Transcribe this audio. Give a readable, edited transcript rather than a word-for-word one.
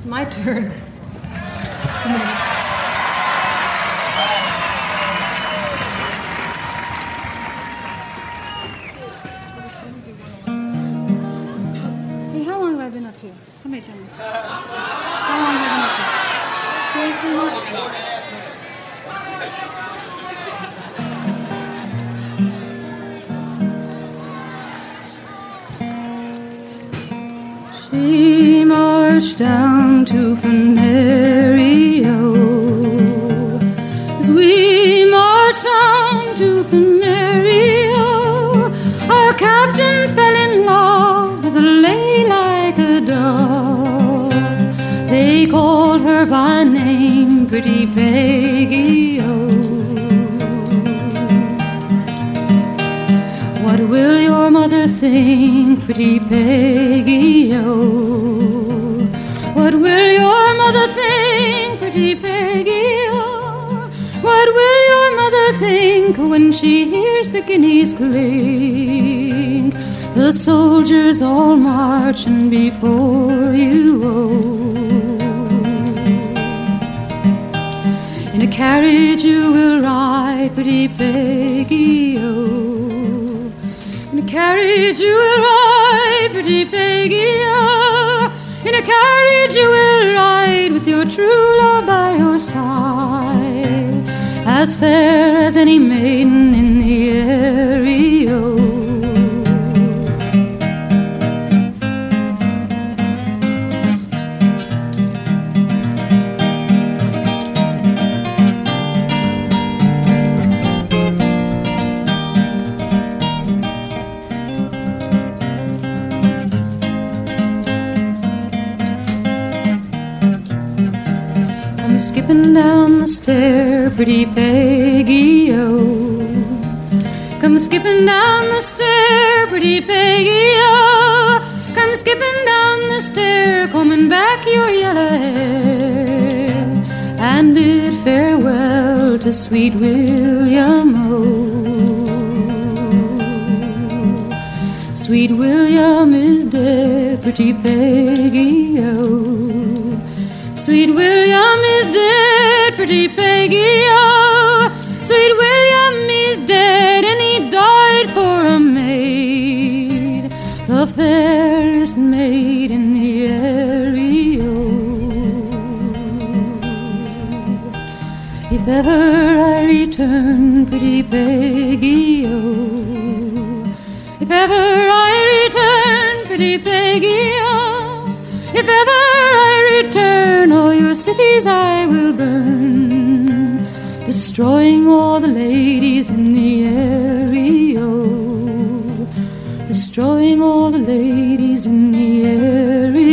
My turn. Hey, how long have I been up here? Somebody tell me. How long have I been up here? 42 months. She marched down to Venerio as we marched down to Venerio. Our captain fell in love with a lady like a dove. They called her by name Pretty Peggy, oh. What will your mother think, Pretty Peggy, oh? What will your mother think, Pretty Peggy, oh? What will your mother think when she hears the guineas clink? The soldiers all marching before you, oh. In a carriage you will ride, Pretty Peggy, oh. In a carriage you will ride, Pretty Peggy, oh. In a carriage you will ride with your true love by your side, as fair as any maiden in the area, oh. Skipping down the stair, Pretty Peggy, oh. Come skipping down the stair, Pretty Peggy, oh. Come skipping down the stair, combing back your yellow hair, and bid farewell to sweet William, oh. Sweet William is dead, Pretty Peggy, oh. Sweet William is dead, Pretty Peggy, oh. Sweet William is dead, and he died for a maid, the fairest maid in the area, oh. If ever I return, Pretty Peggy, oh. If ever I return, Pretty Peggy, oh. If ever I return, all your cities I will burn, destroying all the ladies in the area, oh. Destroying all the ladies in the area.